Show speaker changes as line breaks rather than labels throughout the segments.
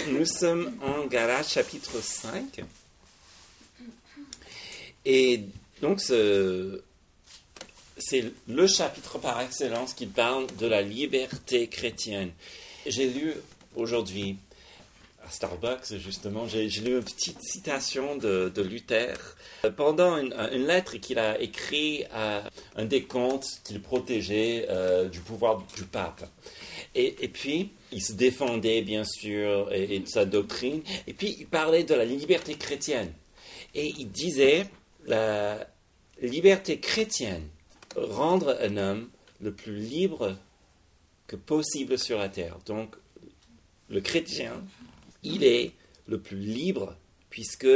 nous sommes en Galates chapitre 5. Et donc, c'est le chapitre par excellence qui parle de la liberté chrétienne. J'ai lu aujourd'hui, à Starbucks justement, j'ai lu une petite citation de Luther pendant une lettre qu'il a écrite à un des comtes qu'il protégeait du pouvoir du pape. Et puis, il se défendait bien sûr et de sa doctrine, et puis il parlait de la liberté chrétienne. Et il disait, la liberté chrétienne, rendre un homme le plus libre que possible sur la terre. Donc, le chrétien, il est le plus libre puisque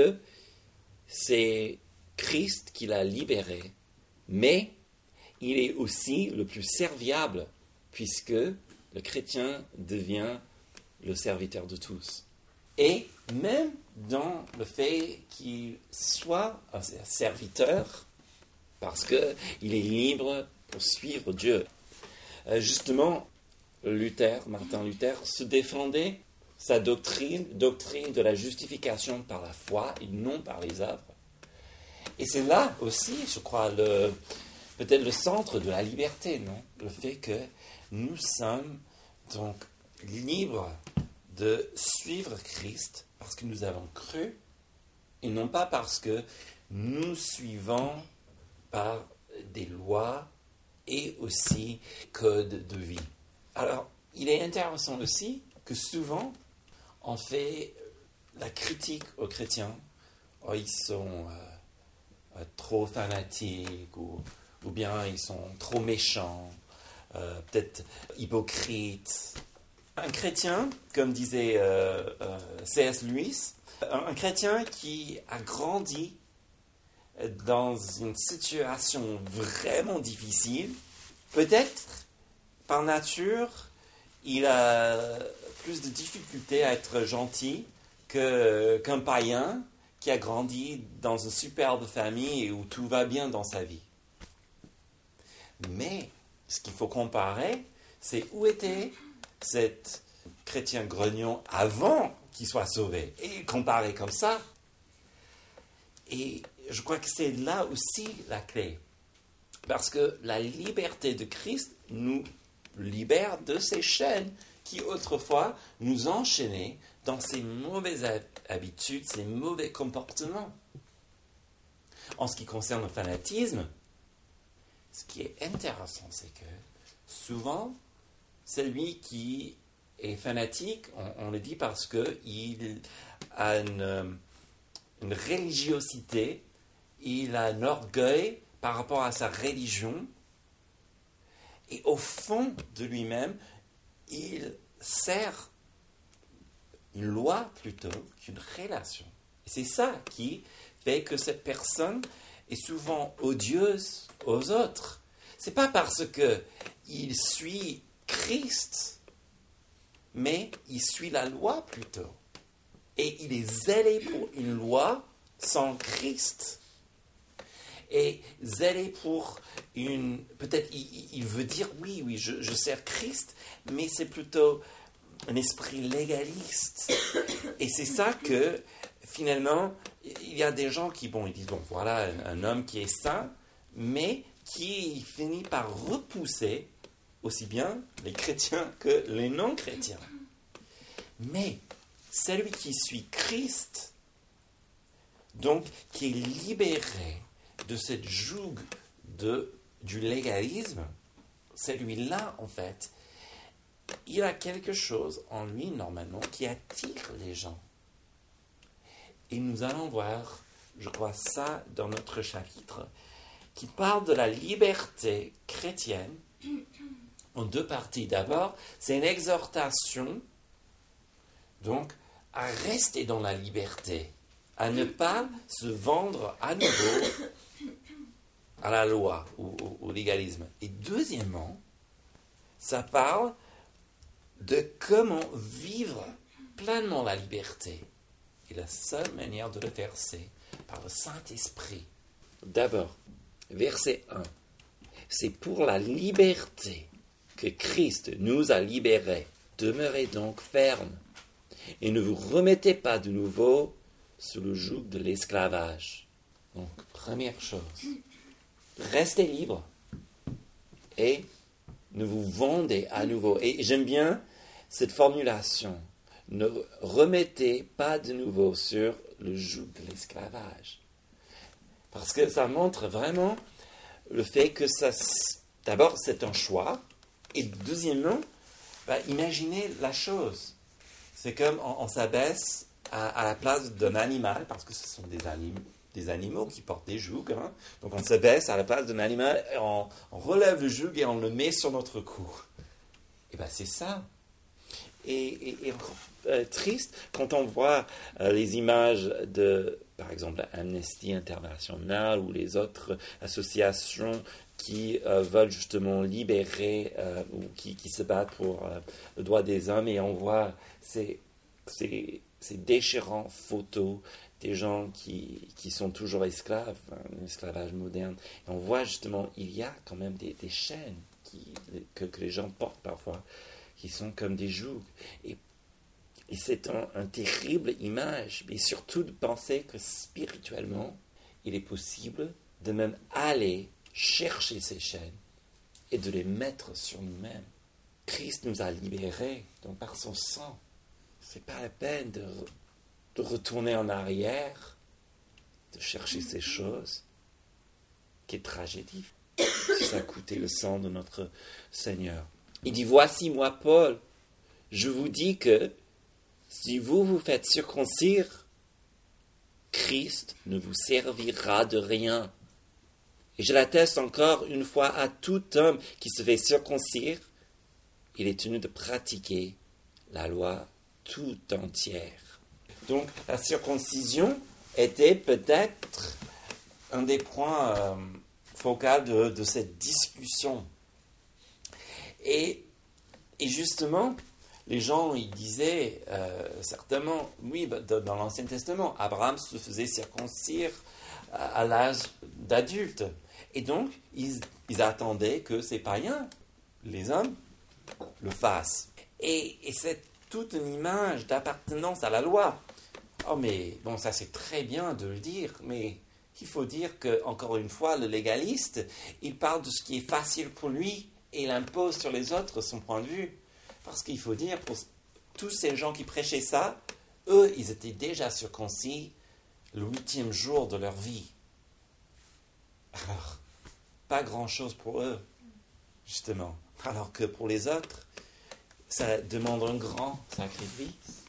c'est Christ qui l'a libéré, mais il est aussi le plus serviable puisque le chrétien devient le serviteur de tous. Et même dans le fait qu'il soit un serviteur, parce qu'il est libre pour suivre Dieu. Justement, Martin Luther, se défendait sa doctrine de la justification par la foi et non par les œuvres. Et c'est là aussi, je crois, peut-être le centre de la liberté, non ? Le fait que nous sommes donc libres de suivre Christ parce que nous avons cru et non pas parce que nous suivons par des lois et aussi codes de vie. Alors, il est intéressant aussi que souvent, on fait la critique aux chrétiens. Oh, ils sont trop fanatiques ou bien ils sont trop méchants, peut-être hypocrites. Un chrétien, comme disait C.S. Lewis, un chrétien qui a grandi dans une situation vraiment difficile, peut-être par nature, il a plus de difficultés à être gentil qu'un païen qui a grandi dans une superbe famille où tout va bien dans sa vie. Mais ce qu'il faut comparer, c'est où était cet chrétien grognon avant qu'il soit sauvé. Et comparer comme ça. Et je crois que c'est là aussi la clé. Parce que la liberté de Christ nous libère de ces chaînes qui autrefois nous enchaînaient dans ces mauvaises habitudes, ces mauvais comportements. En ce qui concerne le fanatisme, ce qui est intéressant, c'est que souvent, celui qui est fanatique, on le dit parce qu'il a une religiosité, il a un orgueil par rapport à sa religion, et au fond de lui-même, il sert une loi plutôt qu'une relation. Et c'est ça qui fait que cette personne est souvent odieuse aux autres. C'est pas parce qu'il suit Christ, mais il suit la loi plutôt. Et il est zélé pour une loi sans Christ. Et zélé pour une... Peut-être il veut dire, oui, je sers Christ, mais c'est plutôt un esprit légaliste. Et c'est ça que, finalement, il y a des gens qui, ils disent, voilà, un homme qui est saint, mais qui finit par repousser aussi bien les chrétiens que les non-chrétiens. Mais celui qui suit Christ, donc qui est libéré de cette joug du légalisme, celui-là, en fait, il a quelque chose en lui, normalement, qui attire les gens. Et nous allons voir, je crois, ça dans notre chapitre, qui parle de la liberté chrétienne en deux parties. D'abord, c'est une exhortation, donc, à rester dans la liberté, à ne pas se vendre à nouveau à la loi ou au légalisme. Et deuxièmement, ça parle de comment vivre pleinement la liberté. Et la seule manière de le faire, c'est par le Saint-Esprit. D'abord, verset 1. C'est pour la liberté que Christ nous a libérés. Demeurez donc fermes. Et ne vous remettez pas de nouveau sous le joug de l'esclavage. Donc, première chose, restez libre et ne vous vendez à nouveau. Et j'aime bien cette formulation. Ne remettez pas de nouveau sur le joug de l'esclavage. Parce que ça montre vraiment le fait que ça, d'abord, c'est un choix. Et deuxièmement, imaginez la chose. C'est comme on s'abaisse à la place d'un animal, parce que ce sont des animaux qui portent des jougs. Hein. Donc on s'abaisse à la place d'un animal, et on relève le joug et on le met sur notre cou. Et c'est ça. Et triste quand on voit les images de, par exemple, Amnesty International ou les autres associations qui veulent justement libérer ou qui se battent pour le droit des hommes, et on voit ces déchirantes photos des gens qui sont toujours esclaves, un esclavage moderne. Et on voit justement, il y a quand même des chaînes que les gens portent parfois, qui sont comme des jougs. Et c'est une terrible image, mais surtout de penser que spirituellement, il est possible de même aller chercher ces chaînes et de les mettre sur nous-mêmes. Christ nous a libérés, donc par son sang. C'est pas la peine de retourner en arrière, de chercher ces choses. Quelle tragédie si ça a coûté le sang de notre Seigneur. Il dit, voici moi Paul, je vous dis que si vous vous faites circoncire, Christ ne vous servira de rien. Et je l'atteste encore une fois à tout homme qui se fait circoncire, il est tenu de pratiquer la loi tout entière. Donc la circoncision était peut-être un des points focaux de cette discussion. Et justement, les gens, ils disaient certainement, oui, dans l'Ancien Testament, Abraham se faisait circoncire à l'âge d'adulte. Et donc, ils attendaient que ces païens, les hommes, le fassent. Et c'est toute une image d'appartenance à la loi. Oh, mais bon, ça c'est très bien de le dire, mais il faut dire que, encore une fois, le légaliste, il parle de ce qui est facile pour lui et il impose sur les autres son point de vue. Parce qu'il faut dire, pour tous ces gens qui prêchaient ça, eux, ils étaient déjà circoncis le 8e jour de leur vie. Alors, pas grand-chose pour eux, justement. Alors que pour les autres, ça demande un grand sacrifice.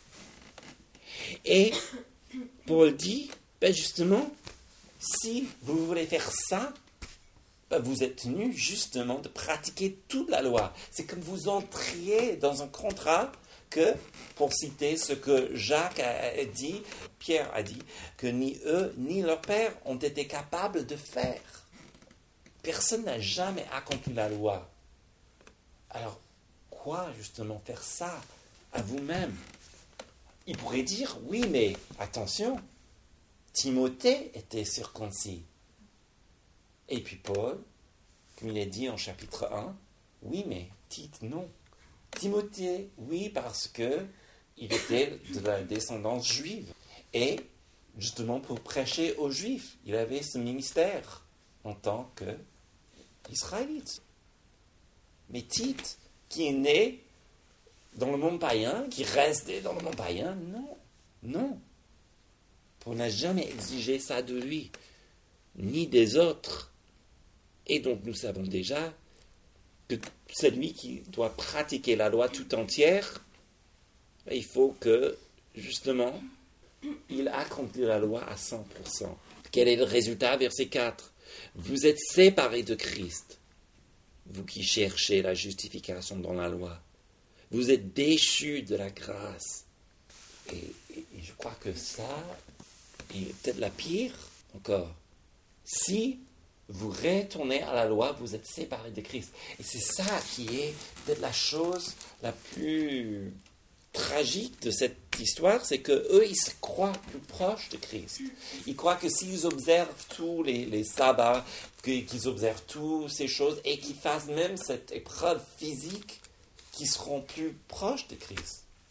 Et Paul dit, justement, si vous voulez faire ça, vous êtes tenu justement de pratiquer toute la loi. C'est comme vous entriez dans un contrat que, pour citer ce que Jacques a dit, Pierre a dit, que ni eux ni leur père ont été capables de faire. Personne n'a jamais accompli la loi. Alors, quoi justement faire ça à vous-même? Il pourrait dire, oui, mais attention, Timothée était circoncis. Et puis Paul, comme il est dit en chapitre 1, oui, mais Tite, non. Timothée, oui, parce que il était de la descendance juive. Et justement pour prêcher aux Juifs, il avait ce ministère en tant qu'Israélite. Mais Tite, qui est né dans le monde païen, qui restait dans le monde païen, non. Paul n'a jamais exigé ça de lui, ni des autres. Et donc nous savons déjà que celui qui doit pratiquer la loi tout entière, il faut que, justement, il accomplisse la loi à 100%. Quel est le résultat? Verset 4. Vous êtes séparés de Christ, vous qui cherchez la justification dans la loi. Vous êtes déchus de la grâce. Et je crois que ça est peut-être la pire encore. Si vous retournez à la loi, vous êtes séparés de Christ. Et c'est ça qui est peut-être la chose la plus tragique de cette histoire, c'est qu'eux, ils se croient plus proches de Christ. Ils croient que s'ils observent tous les sabbats, qu'ils observent toutes ces choses, et qu'ils fassent même cette épreuve physique, qu'ils seront plus proches de Christ.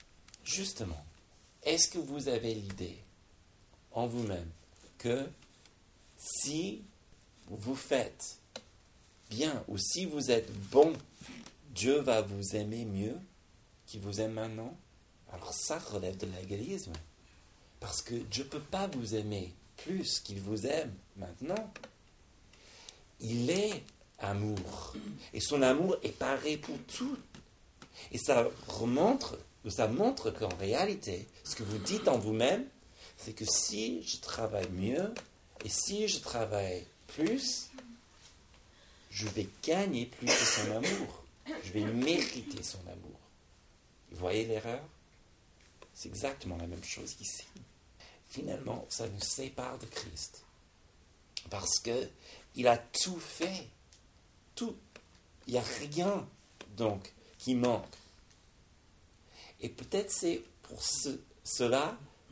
justement, est-ce que vous avez l'idée en vous-même que si vous faites bien ou si vous êtes bon, Dieu va vous aimer mieux qu'il vous aime maintenant? Alors ça relève de l'égalisme. Parce que Dieu ne peut pas vous aimer plus qu'il vous aime maintenant. Il est amour. Et son amour est pareil pour tout. Et ça montre qu'en réalité, ce que vous dites en vous-même, c'est que si je travaille mieux et si je travaille plus, je vais gagner plus de son amour. Je vais mériter son amour. Vous voyez l'erreur? C'est exactement la même chose ici. Finalement, ça nous sépare de Christ. Parce qu'il a tout fait. Tout. Il n'y a rien, donc, qui manque. Et peut-être c'est pour cela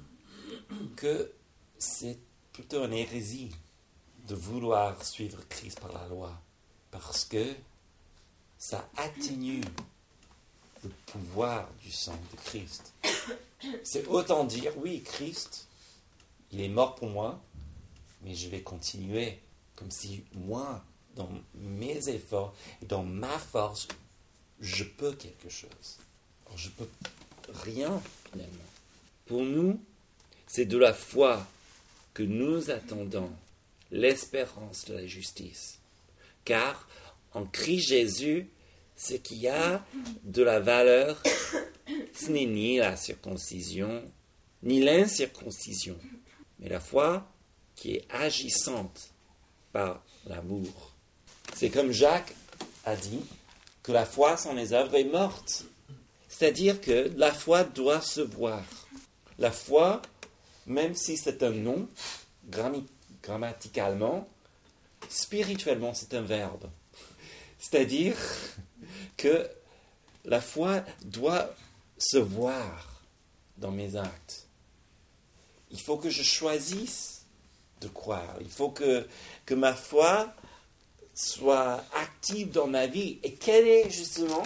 que c'est plutôt une hérésie de vouloir suivre Christ par la loi. Parce que ça atténue le pouvoir du sang de Christ. C'est autant dire, oui, Christ, il est mort pour moi, mais je vais continuer comme si moi, dans mes efforts et dans ma force, je peux quelque chose. Alors, je peux rien, finalement. Pour nous, c'est de la foi que nous attendons l'espérance de la justice. Car en Christ Jésus, ce qui a de la valeur, ce n'est ni la circoncision, ni l'incirconcision, mais la foi qui est agissante par l'amour. C'est comme Jacques a dit, que la foi sans les œuvres est morte. C'est-à-dire que la foi doit se voir. La foi, même si c'est un nom, grammaticalement, spirituellement, c'est un verbe. C'est-à-dire que la foi doit se voir dans mes actes. Il faut que je choisisse de croire. Il faut que ma foi soit active dans ma vie. Et quel est justement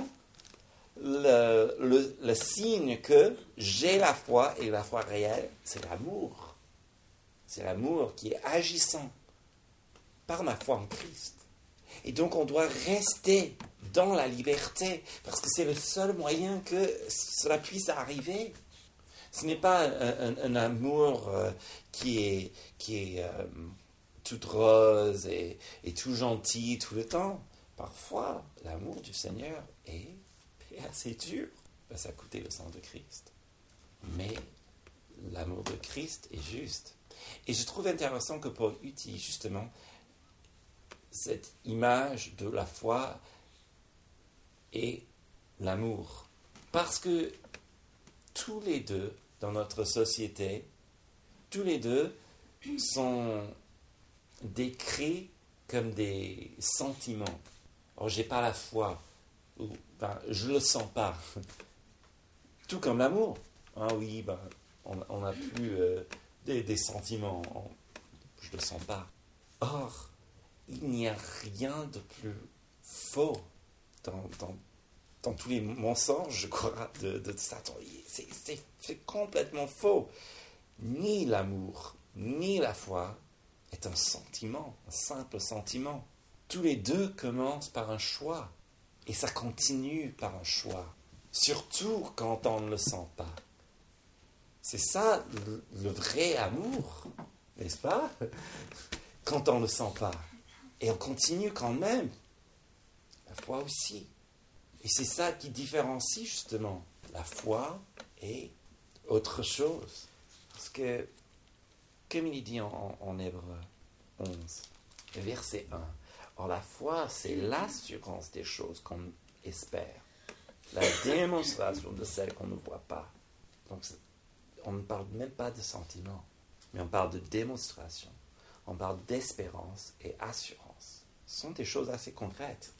le signe que j'ai la foi, et la foi réelle? C'est l'amour. C'est l'amour qui est agissant par ma foi en Christ. Et donc on doit rester dans la liberté, parce que c'est le seul moyen que cela puisse arriver. Ce n'est pas un amour qui est tout rose et tout gentil tout le temps. Parfois, l'amour du Seigneur est assez dur. Ça a coûté le sang de Christ. Mais l'amour de Christ est juste. Et je trouve intéressant que Paul utilise justement cette image de la foi et l'amour. Parce que tous les deux, dans notre société, tous les deux sont décrits comme des sentiments. Alors, j'ai pas la foi, je le sens pas. Tout comme l'amour. Ah oui, on n'a plus des sentiments, je le sens pas. Or, il n'y a rien de plus faux dans tous les mensonges, je crois, de Satan. C'est complètement faux. Ni l'amour, ni la foi est un sentiment, un simple sentiment. Tous les deux commencent par un choix. Et ça continue par un choix. Surtout quand on ne le sent pas. C'est ça le vrai amour, n'est-ce pas? Quand on ne le sent pas. Et on continue quand même. La foi aussi. Et c'est ça qui différencie justement la foi et autre chose. Parce que, comme il dit en Hébreux 11, verset 1, or la foi, c'est l'assurance des choses qu'on espère, la démonstration de celles qu'on ne voit pas. Donc, on ne parle même pas de sentiment, mais on parle de démonstration. On parle d'espérance et assurance. Ce sont des choses assez concrètes.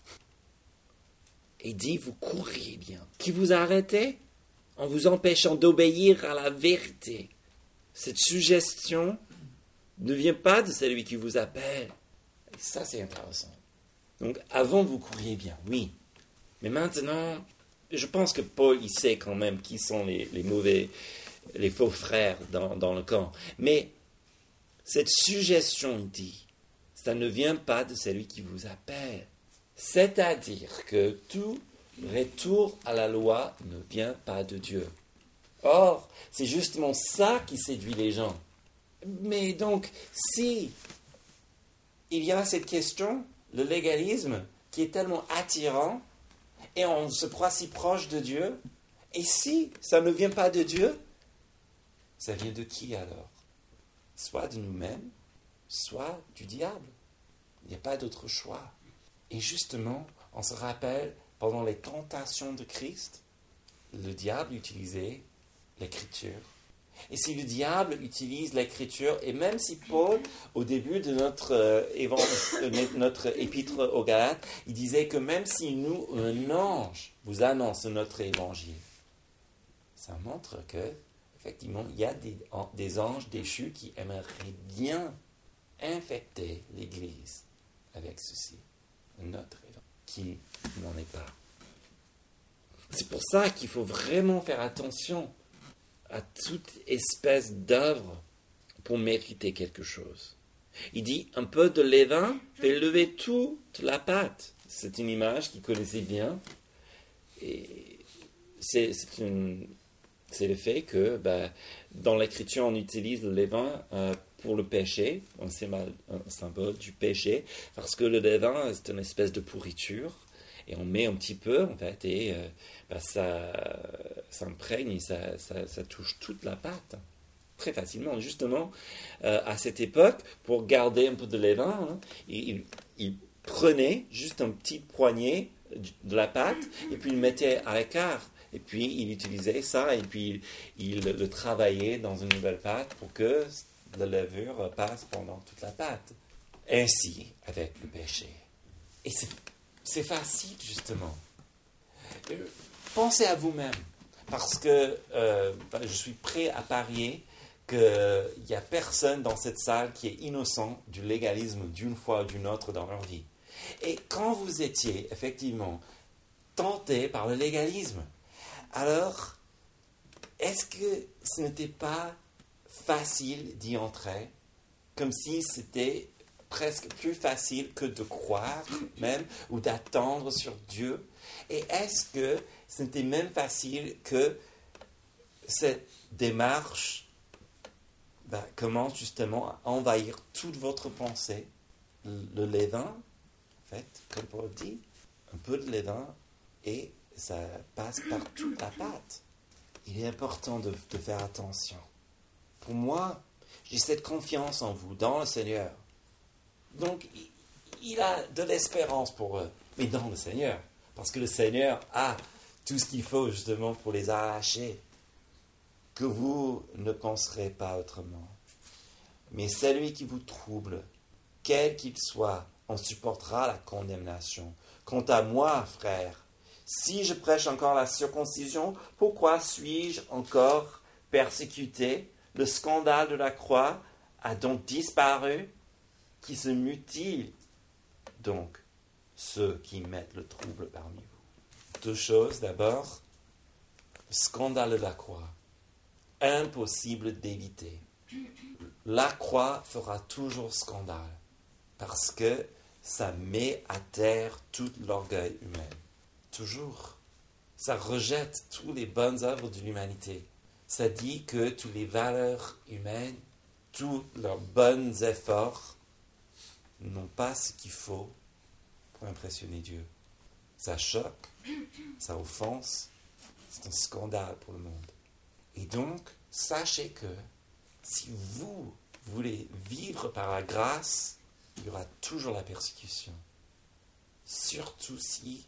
Et dit, vous courriez bien. Qui vous a arrêté en vous empêchant d'obéir à la vérité. Cette suggestion ne vient pas de celui qui vous appelle. Et ça, c'est intéressant. Donc, avant, vous couriez bien, oui. Mais maintenant, Je pense que Paul, il sait quand même qui sont les mauvais, les faux frères dans le camp. Mais cette suggestion, il dit, ça ne vient pas de celui qui vous appelle. C'est-à-dire que tout retour à la loi ne vient pas de Dieu. Or, c'est justement ça qui séduit les gens. Mais donc, si il y a cette question, le légalisme, qui est tellement attirant, et on se croit si proche de Dieu, et si ça ne vient pas de Dieu, ça vient de qui alors? Soit de nous-mêmes, soit du diable. Il n'y a pas d'autre choix. Et justement, on se rappelle, pendant les tentations de Christ, le diable utilisait l'écriture. Et si le diable utilise l'écriture, et même si Paul, au début de notre épître aux Galates, il disait que même si un ange vous annonce notre évangile, ça montre que, effectivement, il y a des anges déchus qui aimeraient bien infecter l'Église avec ceci, notre évangile, qui n'en est pas. C'est pour ça qu'il faut vraiment faire attention à toute espèce d'œuvre pour mériter quelque chose. Il dit, un peu de levain fait lever toute la pâte. C'est une image qu'il connaissait bien. Et c'est le fait que dans l'écriture, on utilise le levain pour le péché, un symbole du péché, parce que le levain, c'est une espèce de pourriture. Et on met un petit peu, en fait, et ça s'imprègne et ça touche toute la pâte. Très facilement. Justement, à cette époque, pour garder un peu de levain, il prenait juste un petit poignet de la pâte et puis il le mettait à l'écart. Et puis il utilisait ça et puis il le travaillait dans une nouvelle pâte pour que la levure passe pendant toute la pâte. Ainsi avec le péché. Et c'est facile, justement. Pensez à vous-même, parce que je suis prêt à parier qu'il n'y a personne dans cette salle qui est innocent du légalisme d'une fois ou d'une autre dans leur vie. Et quand vous étiez, effectivement, tenté par le légalisme, alors, est-ce que ce n'était pas facile d'y entrer, comme si c'était presque plus facile que de croire même ou d'attendre sur Dieu? Et est-ce que c'était même facile que cette démarche commence justement à envahir toute votre pensée? Le levain, en fait, comme Paul dit, un peu de levain et ça passe par toute la pâte. Il est important de faire attention. Pour moi, j'ai cette confiance en vous, dans le Seigneur. Donc, il a de l'espérance pour eux, mais dans le Seigneur. Parce que le Seigneur a tout ce qu'il faut justement pour les arracher. Que vous ne penserez pas autrement. Mais celui qui vous trouble, quel qu'il soit, en supportera la condamnation. Quant à moi, frère, si je prêche encore la circoncision, pourquoi suis-je encore persécuté? Le scandale de la croix a donc disparu. Qui se mutilent donc ceux qui mettent le trouble parmi vous. Deux choses. D'abord, le scandale de la croix. Impossible d'éviter. La croix fera toujours scandale parce que ça met à terre tout l'orgueil humain. Toujours. Ça rejette toutes les bonnes œuvres de l'humanité. Ça dit que toutes les valeurs humaines, tous leurs bons efforts n'ont pas ce qu'il faut pour impressionner Dieu. Ça choque, ça offense, c'est un scandale pour le monde. Et donc, sachez que si vous voulez vivre par la grâce, il y aura toujours la persécution. Surtout si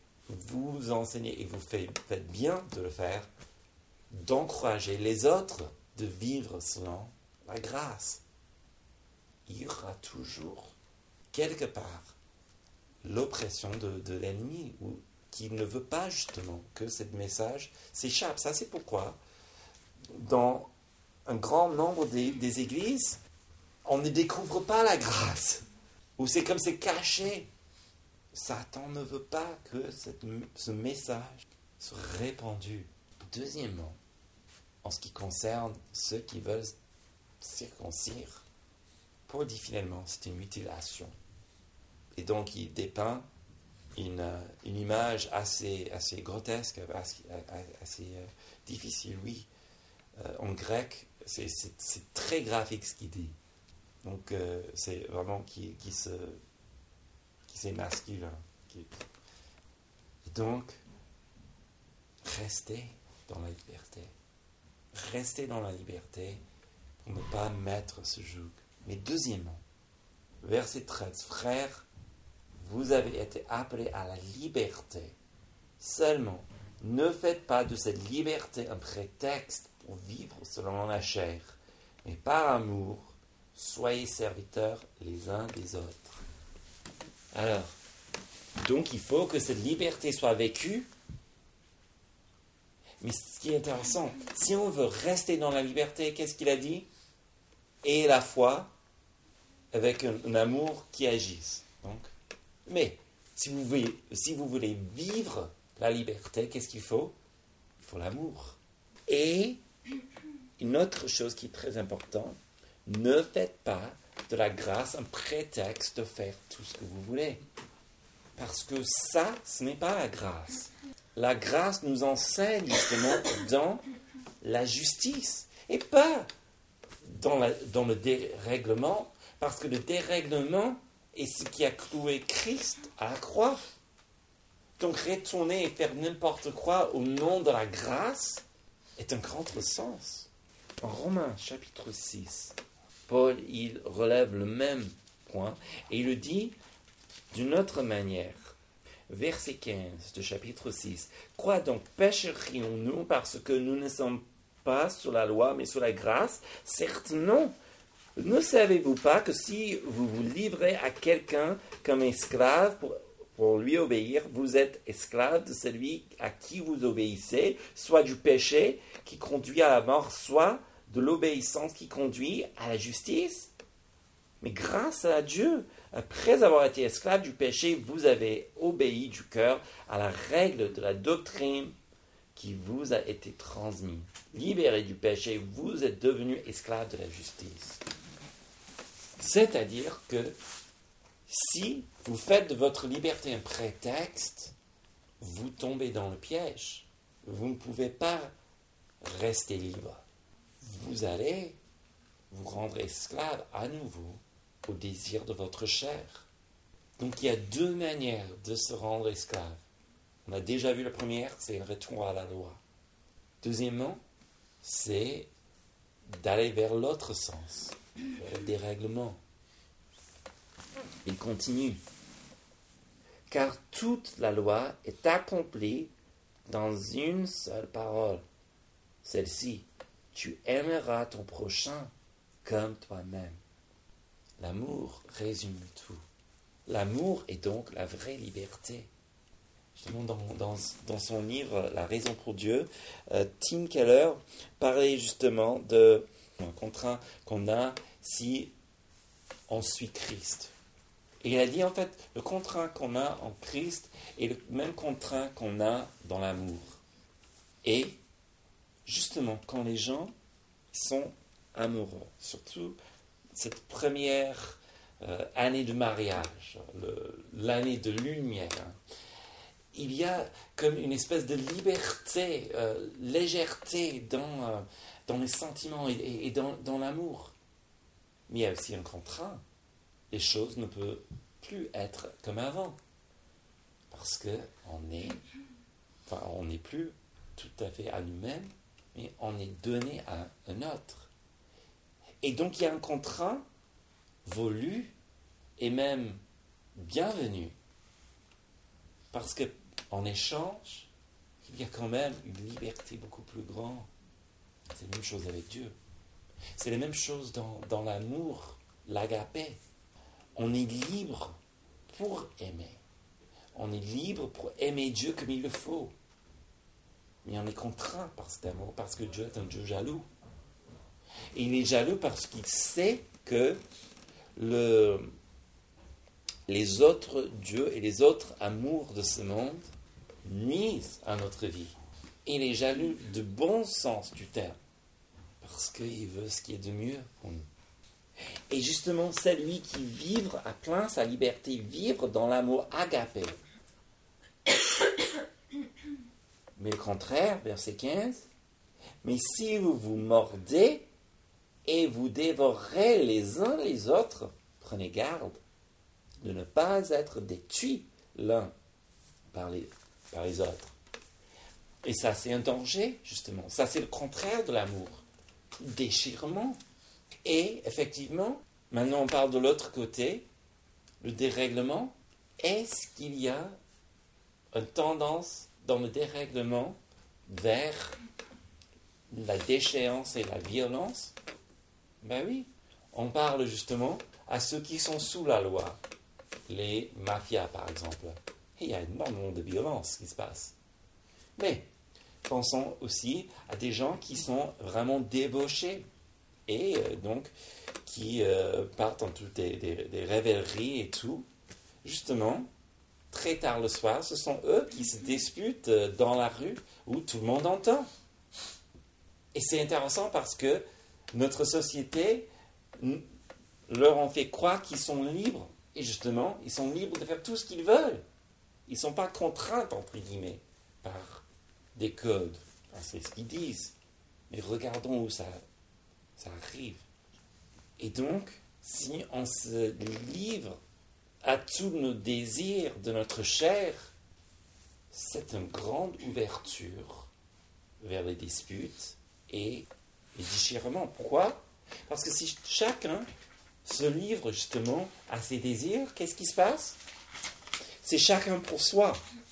vous enseignez et vous faites bien de le faire, d'encourager les autres de vivre selon la grâce. Il y aura toujours quelque part l'oppression de l'ennemi ou qui ne veut pas justement que ce message s'échappe. Ça, c'est pourquoi dans un grand nombre des églises, on ne découvre pas la grâce. Ou c'est caché. Satan ne veut pas que ce message soit répandu. Deuxièmement, en ce qui concerne ceux qui veulent circoncire, Paul dit finalement c'est une mutilation. Et donc il dépeint une image assez grotesque, assez difficile, oui. En grec, c'est très graphique ce qu'il dit. Donc c'est vraiment qui c'est masculin. Et donc, restez dans la liberté. Restez dans la liberté pour ne pas mettre ce joug. Mais deuxièmement, verset 13, frères, vous avez été appelés à la liberté. Seulement, ne faites pas de cette liberté un prétexte pour vivre selon la chair, mais par amour, soyez serviteurs les uns des autres. Alors, donc il faut que cette liberté soit vécue. Mais ce qui est intéressant, si on veut rester dans la liberté, qu'est-ce qu'il a dit? Et la foi avec un amour qui agisse. Donc, mais si vous voulez vivre la liberté, qu'est-ce qu'il faut? Il faut l'amour. Et une autre chose qui est très importante, ne faites pas de la grâce un prétexte de faire tout ce que vous voulez. Parce que ça, ce n'est pas la grâce. La grâce nous enseigne justement dans la justice et pas dans le dérèglement, parce que le dérèglement est ce qui a cloué Christ à la croix. Donc retourner et faire n'importe quoi au nom de la grâce est un contresens. En Romains chapitre 6, Paul il relève le même point et il le dit d'une autre manière. Verset 15 de chapitre 6. Quoi donc pécherions-nous parce que nous ne sommes pas sous la loi mais sous la grâce? Certes non. Ne savez-vous pas que si vous vous livrez à quelqu'un comme esclave pour lui obéir, vous êtes esclave de celui à qui vous obéissez, soit du péché qui conduit à la mort, soit de l'obéissance qui conduit à la justice? Mais grâce à Dieu, après avoir été esclave du péché, vous avez obéi du cœur à la règle de la doctrine qui vous a été transmise. Libéré du péché, vous êtes devenu esclave de la justice. C'est-à-dire que si vous faites de votre liberté un prétexte, vous tombez dans le piège. Vous ne pouvez pas rester libre. Vous allez vous rendre esclave à nouveau au désir de votre chair. Donc il y a deux manières de se rendre esclave. On a déjà vu la première, c'est le retour à la loi. Deuxièmement, c'est d'aller vers l'autre sens, vers le dérèglement. Il continue. Car toute la loi est accomplie dans une seule parole. Celle-ci, tu aimeras ton prochain comme toi-même. L'amour résume tout. L'amour est donc la vraie liberté. Justement, dans son livre « La raison pour Dieu », Tim Keller parlait justement d'un contraint qu'on a si on suit Christ. Et il a dit en fait, le contraint qu'on a en Christ est le même contraint qu'on a dans l'amour. Et justement, quand les gens sont amoureux, surtout cette première année de mariage, l'année de lumière, il y a comme une espèce de liberté, légèreté dans les sentiments et dans l'amour. Mais il y a aussi un contraint. Les choses ne peuvent plus être comme avant. Parce qu'on n'est plus tout à fait à nous-mêmes, mais on est donné à un autre. Et donc il y a un contrat voulu et même bienvenu. Parce qu'en échange, il y a quand même une liberté beaucoup plus grande. C'est la même chose avec Dieu. C'est la même chose dans l'amour, l'agapé. On est libre pour aimer. On est libre pour aimer Dieu comme il le faut. Mais on est contraint par cet amour, parce que Dieu est un Dieu jaloux. Et il est jaloux parce qu'il sait que les autres dieux et les autres amours de ce monde nuisent à notre vie. Il est jaloux du bon sens du terme, parce qu'il veut ce qui est de mieux pour nous. Et justement, celui qui vivre à plein sa liberté, vivre dans l'amour agapé. Mais le contraire, verset 15, mais si vous vous mordez et vous dévorez les uns les autres, prenez garde de ne pas être détruits l'un par les autres. Et ça, c'est un danger, justement. Ça, c'est le contraire de l'amour. Déchirement. Et, effectivement, maintenant on parle de l'autre côté, le dérèglement. Est-ce qu'il y a une tendance dans le dérèglement vers la déchéance et la violence? Ben oui. On parle justement à ceux qui sont sous la loi. Les mafias, par exemple. Et il y a énormément de violence qui se passe. Mais pensons aussi à des gens qui sont vraiment débauchés et donc qui partent en toutes des révèleries et tout. Justement, très tard le soir, ce sont eux qui se disputent dans la rue où tout le monde entend. Et c'est intéressant parce que notre société leur ont fait croire qu'ils sont libres. Et justement, ils sont libres de faire tout ce qu'ils veulent. Ils ne sont pas contraints, entre guillemets, par des codes. Enfin, c'est ce qu'ils disent. Mais regardons où ça arrive. Et donc, si on se livre à tous nos désirs de notre chair, c'est une grande ouverture vers les disputes et les déchirements. Pourquoi? Parce que si chacun se livre justement à ses désirs, qu'est-ce qui se passe? C'est chacun pour soi.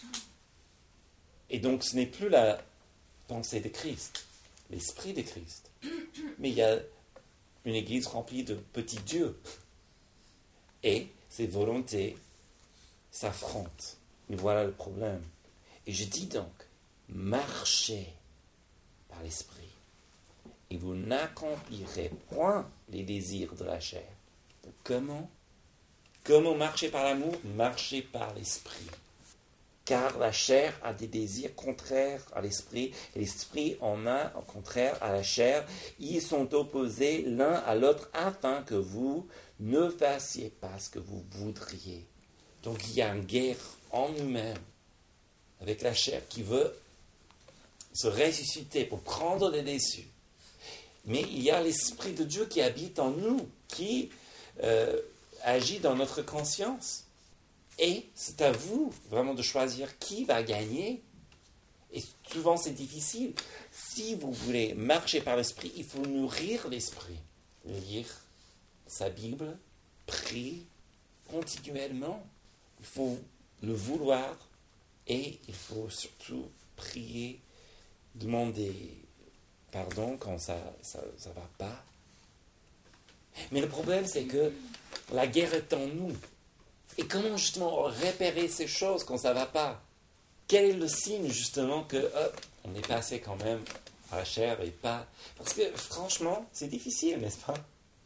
Et donc ce n'est plus la pensée de Christ, l'esprit de Christ. Mais il y a une église remplie de petits dieux. Et ces volontés s'affrontent. Et voilà le problème. Et je dis donc, marchez par l'esprit. Et vous n'accomplirez point les désirs de la chair. Donc, comment marcher par l'amour? Marcher par l'esprit. Car la chair a des désirs contraires à l'esprit, et l'esprit en a au contraire à la chair. Ils sont opposés l'un à l'autre afin que vous ne fassiez pas ce que vous voudriez. Donc il y a une guerre en nous-mêmes avec la chair qui veut se ressusciter pour prendre les dessus. Mais il y a l'Esprit de Dieu qui habite en nous, qui agit dans notre conscience. Et c'est à vous vraiment de choisir qui va gagner. Et souvent c'est difficile. Si vous voulez marcher par l'Esprit, il faut nourrir l'Esprit. Lire sa Bible, prier continuellement. Il faut le vouloir et il faut surtout prier, demander pardon quand ça va pas. Mais le problème, c'est que la guerre est en nous. Et comment justement repérer ces choses quand ça va pas? Quel est le signe justement que on est passé quand même à la chair et pas... Parce que franchement, c'est difficile, n'est-ce pas?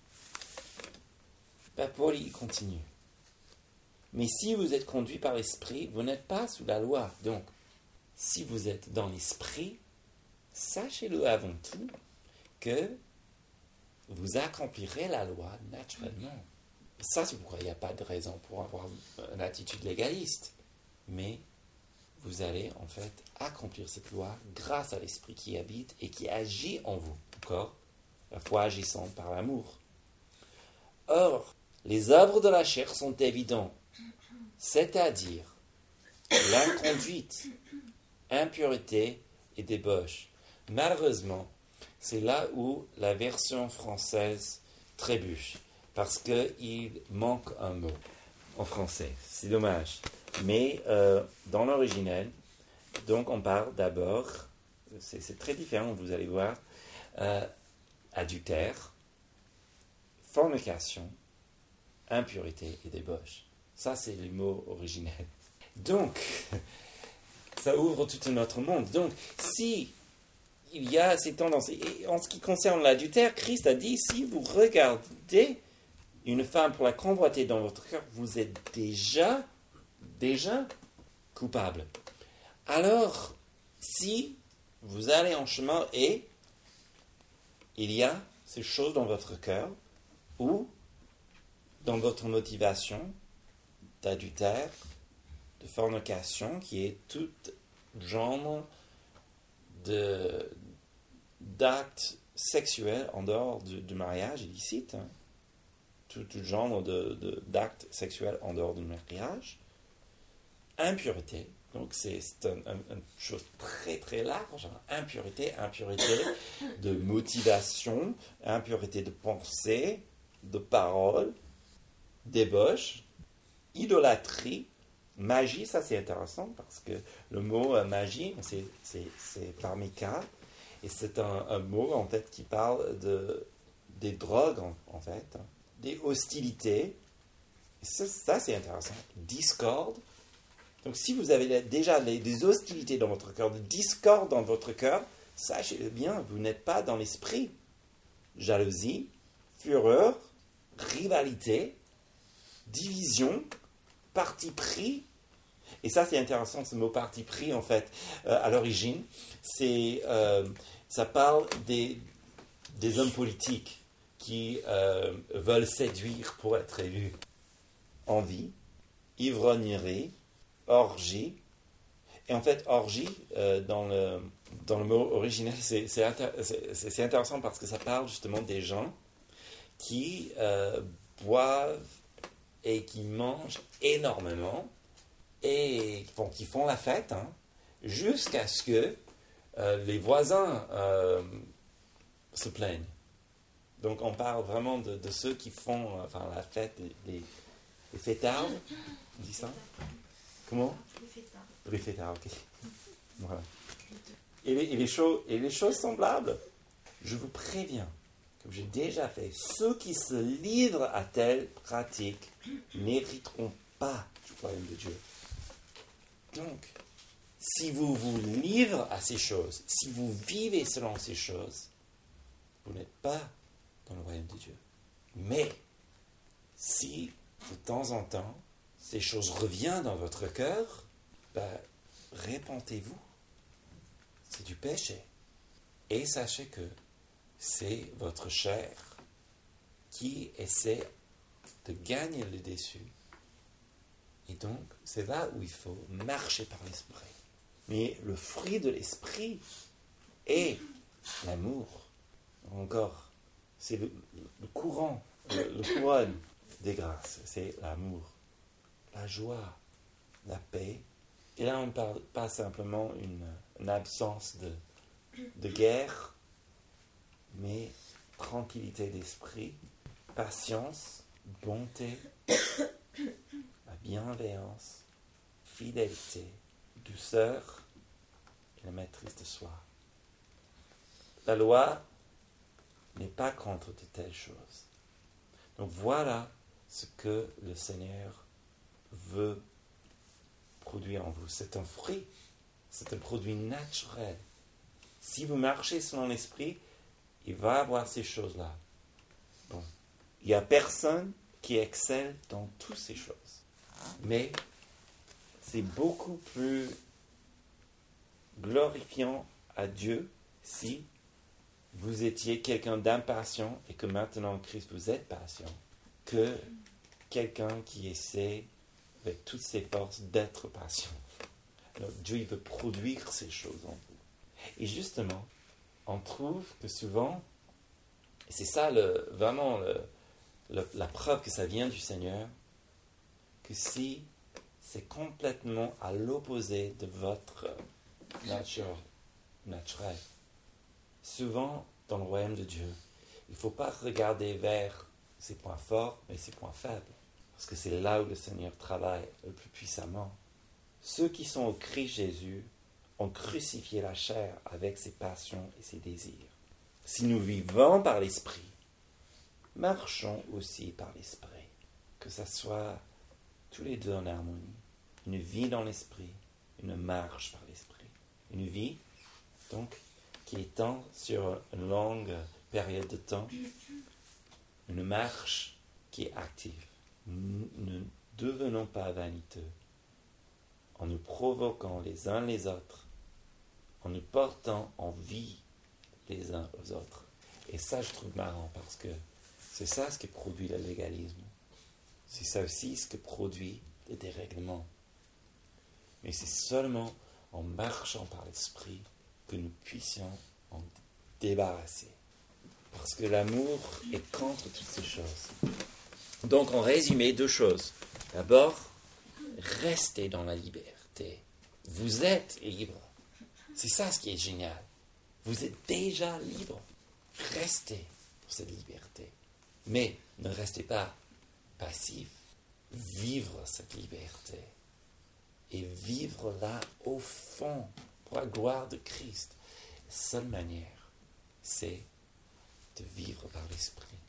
Paul, il continue. Mais si vous êtes conduit par l'esprit, vous n'êtes pas sous la loi. Donc, si vous êtes dans l'esprit, sachez-le avant tout que vous accomplirez la loi naturellement. Ça, c'est pourquoi il n'y a pas de raison pour avoir une attitude légaliste. Mais vous allez en fait accomplir cette loi grâce à l'esprit qui habite et qui agit en vous. Encore, la foi agissant par l'amour. Or, les œuvres de la chair sont évidentes, c'est-à-dire l'inconduite, impureté et débauche. Malheureusement, c'est là où la version française trébuche, parce qu'il manque un mot en français. C'est dommage. Mais dans l'original, donc on parle d'abord, c'est très différent, vous allez voir, adultère, fornication, impureté et débauche. Ça, c'est les mots originels. Donc, ça ouvre tout un autre monde. Donc, si il y a ces tendances, et en ce qui concerne l'adultère, Christ a dit, si vous regardez une femme pour la convoiter dans votre cœur, vous êtes déjà coupable. Alors, si vous allez en chemin et il y a ces choses dans votre cœur ou dans votre motivation d'adultère, de fornication, qui est tout genre d'actes sexuels en dehors du mariage illicite, hein. Tout genre d'actes sexuels en dehors du mariage, impureté, donc c'est une chose très très large, hein. Impureté de motivation, impureté de pensée, de parole, débauche, idolâtrie, magie. Ça c'est intéressant parce que le mot magie, c'est parmika, et c'est un mot en fait qui parle des drogues en fait, hein, des hostilités. Ça c'est intéressant. Discorde. Donc si vous avez déjà des hostilités dans votre cœur, de discorde dans votre cœur, sachez bien, vous n'êtes pas dans l'esprit. Jalousie, fureur, rivalité, division, parti pris. Et ça c'est intéressant, ce mot parti pris en fait, à l'origine, ça parle des hommes politiques qui veulent séduire pour être élus. Envie, ivrognerie, orgie. Et en fait, orgie, dans le mot original, c'est intéressant parce que ça parle justement des gens qui boivent et qui mangent énormément et qui font la fête, hein, jusqu'à ce que les voisins se plaignent. Donc on parle vraiment de ceux qui font la fête, les fêtards, on dit ça? Comment? Les fêtards, ok. Voilà. Et les choses semblables, je vous préviens, comme j'ai déjà fait, ceux qui se livrent à telles pratiques n'hériteront pas du royaume de Dieu. Donc, si vous vous livrez à ces choses, si vous vivez selon ces choses, vous n'êtes pas dans le royaume de Dieu. Mais, si de temps en temps, ces choses reviennent dans votre cœur, répentez-vous. C'est du péché. Et sachez que c'est votre chair qui essaie de gagner le dessus. Et donc, c'est là où il faut marcher par l'esprit. Mais le fruit de l'esprit est l'amour. Encore, c'est le couronne des grâces. C'est l'amour, la joie, la paix. Et là, on ne parle pas simplement une absence de guerre, mais tranquillité d'esprit, patience, bonté, la bienveillance, fidélité, douceur et la maîtrise de soi. La loi n'est pas contre de telles choses. Donc voilà ce que le Seigneur veut produire en vous. C'est un fruit, c'est un produit naturel. Si vous marchez selon l'esprit, il va avoir ces choses-là. Bon, il n'y a personne qui excelle dans toutes ces choses. Mais c'est beaucoup plus glorifiant à Dieu si vous étiez quelqu'un d'impatient et que maintenant en Christ vous êtes patient, que quelqu'un qui essaie avec toutes ses forces d'être patient. Alors, Dieu il veut produire ces choses en vous. Et justement, on trouve que souvent, et c'est ça vraiment la preuve que ça vient du Seigneur, que si c'est complètement à l'opposé de votre nature naturelle, souvent dans le royaume de Dieu, il ne faut pas regarder vers ses points forts, mais ses points faibles, parce que c'est là où le Seigneur travaille le plus puissamment. Ceux qui sont au Christ Jésus ont crucifié la chair avec ses passions et ses désirs. Si nous vivons par l'Esprit, marchons aussi par l'Esprit. Que ça soit tous les deux en harmonie. Une vie dans l'Esprit, une marche par l'Esprit. Une vie, donc, qui étend sur une longue période de temps. Une marche qui est active. Ne devenons pas vaniteux en nous provoquant les uns les autres, en nous portant en vie les uns aux autres. Et ça, je trouve marrant, parce que c'est ça ce que produit le légalisme. C'est ça aussi ce que produit le dérèglement. Mais c'est seulement en marchant par l'esprit que nous puissions en débarrasser. Parce que l'amour est contre toutes ces choses. Donc, en résumé, 2 choses. D'abord, restez dans la liberté. Vous êtes libre. C'est ça ce qui est génial. Vous êtes déjà libre. Restez pour cette liberté. Mais ne restez pas passif. Vivre cette liberté. Et vivre-la au fond, pour la gloire de Christ. La seule manière, c'est de vivre par l'Esprit.